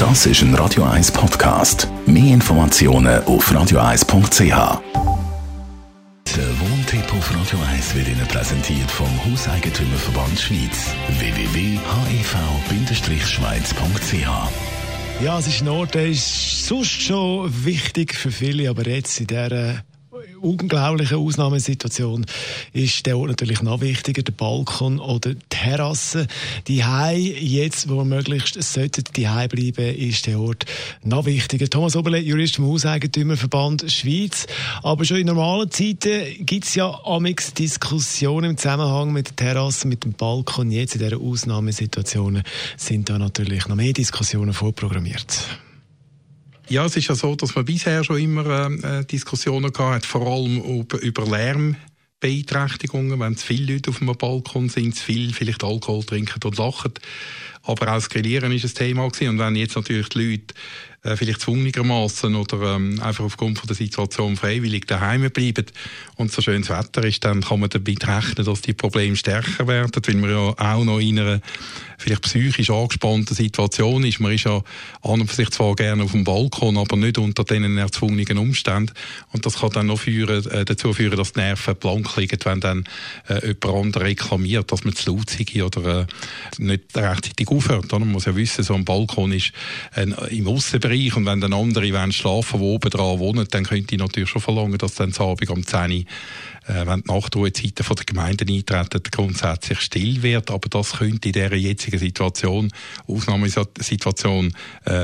Das ist ein Radio 1 Podcast. Mehr Informationen auf radio1.ch. Der Wohntipp auf Radio 1 wird Ihnen präsentiert vom Hauseigentümerverband Schweiz. www.hev-schweiz.ch. Ja, es ist ein Ort, der ist sonst schon wichtig für viele, aber jetzt in dieser unglaublichen Ausnahmesituation ist der Ort natürlich noch wichtiger, der Balkon oder die Terrasse. Die Hause, jetzt, wo wir möglichst sollten die Hause bleiben, ist der Ort noch wichtiger. Thomas Oberle, Jurist vom Hauseigentümerverband Schweiz. Aber schon in normalen Zeiten gibt es ja amigs Diskussionen im Zusammenhang mit der Terrasse, mit dem Balkon. Jetzt in dieser Ausnahmesituation sind da natürlich noch mehr Diskussionen vorprogrammiert. Ja, es ist ja so, dass man bisher schon immer Diskussionen gehabt hat, vor allem über Lärmbeeinträchtigungen, wenn zu viele Leute auf einem Balkon sind, zu viel vielleicht Alkohol trinken und lachen. Aber auch das Grillieren war ein Thema gewesen. Und wenn jetzt natürlich die Leute vielleicht zwungenermassen oder einfach aufgrund von der Situation freiwillig daheim bleiben und so schönes Wetter ist, dann kann man damit rechnen, dass die Probleme stärker werden, weil man ja auch noch in einer vielleicht psychisch angespannten Situation ist. Man ist ja an und für sich zwar gerne auf dem Balkon, aber nicht unter diesen erzwungenen Umständen. Und das kann dann noch dazu führen, dass die Nerven blank liegen, wenn dann jemand anderes reklamiert, dass man zu laut sei oder nicht rechtzeitig aufhört. Man muss ja wissen, so ein Balkon ist im Aussenbereich, und wenn dann andere schlafen, die oben dran wohnen, dann könnte ich natürlich schon verlangen, dass dann am Abend um 10 Uhr, wenn die Nachtruhezeiten von der Gemeinden eintreten, grundsätzlich still wird. Aber das könnte in dieser jetzigen Situation, Ausnahmesituation,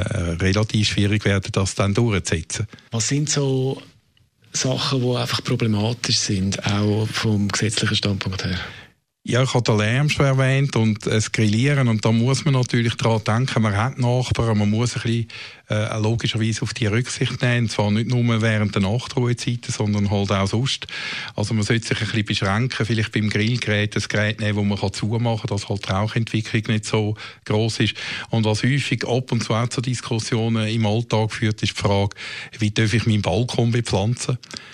relativ schwierig werden, das dann durchzusetzen. Was sind so Sachen, die einfach problematisch sind, auch vom gesetzlichen Standpunkt her? Ja, ich habe den Lärm schon erwähnt und das Grillieren, und da muss man natürlich daran denken, man hat Nachbarn, man muss ein bisschen logischerweise auf die Rücksicht nehmen, und zwar nicht nur während der Nachtruhezeiten, sondern halt auch sonst. Also man sollte sich ein bisschen beschränken, vielleicht beim Grillgerät ein Gerät nehmen, wo man zumachen kann, dass halt die Rauchentwicklung nicht so gross ist. Und was häufig ab und zu auch zu Diskussionen im Alltag führt, ist die Frage, wie darf ich meinen Balkon bepflanzen?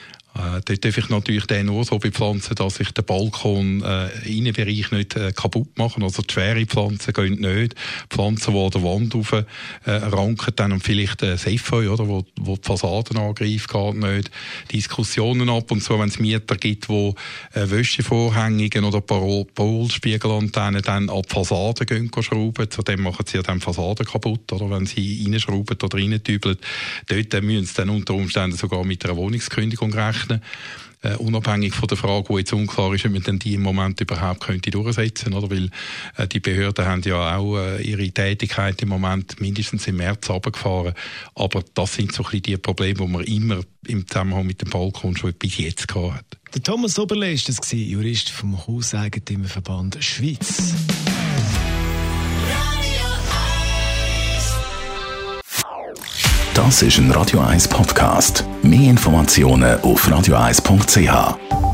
Dort darf ich natürlich den nur so bepflanzen, dass ich den Balkon Innenbereich nicht kaputt mache. Also die schwere Pflanzen gehen nicht. Pflanzen, die an der Wand rauf ranken, dann vielleicht Sefeu, oder, wo die Fassaden angreift, geht nicht. Diskussionen ab und zu, wenn es Mieter gibt, die Wäschevorhänge oder Parolspiegelantennen dann an die Fassaden gehen schrauben. Zudem machen sie ja dann Fassaden kaputt, oder, wenn sie reinschrauben oder reintübeln. Dort müssen sie dann unter Umständen sogar mit einer Wohnungskündigung rechnen. Unabhängig von der Frage, die jetzt unklar ist, ob man denn die im Moment überhaupt könnte durchsetzen, oder? Weil die Behörden haben ja auch ihre Tätigkeit im Moment mindestens im März runtergefahren. Aber das sind so ein bisschen die Probleme, die man immer im Zusammenhang mit dem Balkon schon bis jetzt gehabt hat. Der Thomas Oberle war das, Jurist vom Hauseigentümerverband Schweiz. Das ist ein Radio 1 Podcast. Mehr Informationen auf radio1.ch.